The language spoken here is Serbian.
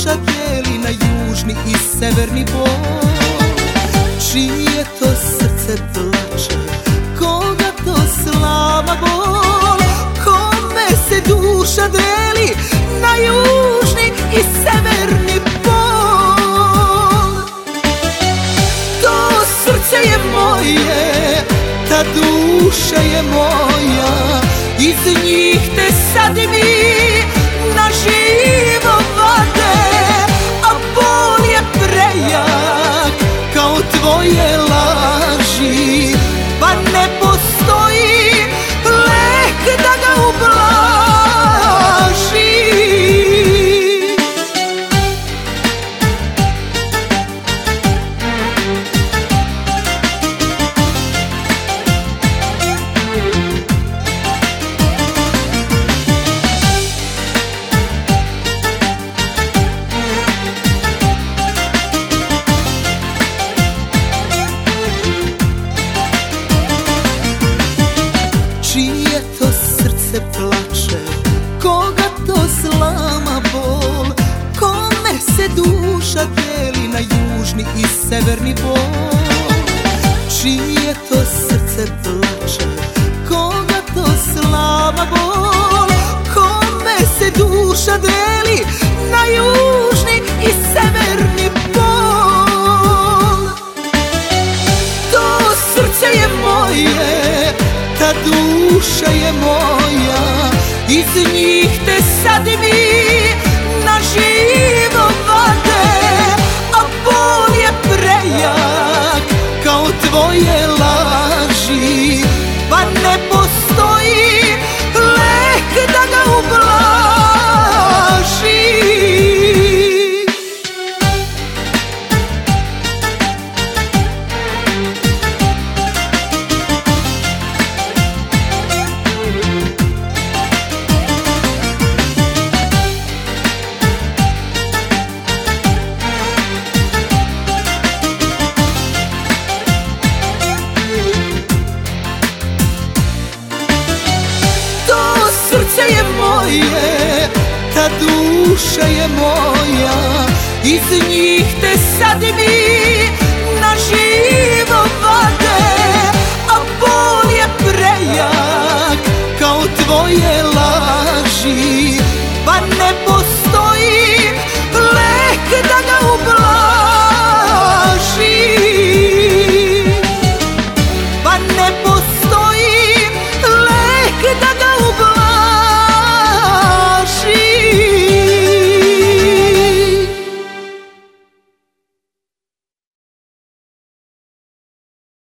duša deli na južni i severni bol. Čije to srce plače, koga to slama bol? Kome se duša deli na južni i severni pol? To srce je moje, ta duša je moja, iz njih te sad mi na živo vade, a bol je prejak kao tvoje laži, pa ne postoji lek da ga ublaži. Čije to srce plače, koga to slama bol? Kome se duša deli na južni i severni bol? Čije to srce plače, koga to slama bol? Kome se duša deli na južni i severni pol? To srce je moje, ta duša je moja, iz njih te sad mi na živo vade, a bol je prejak kao tvoje laži, pa ne postoji lek da ga ublaži. Srce je moje, ta duša je moja, iz njih te sad mi na živo vade, a bol je prejak kao tvoje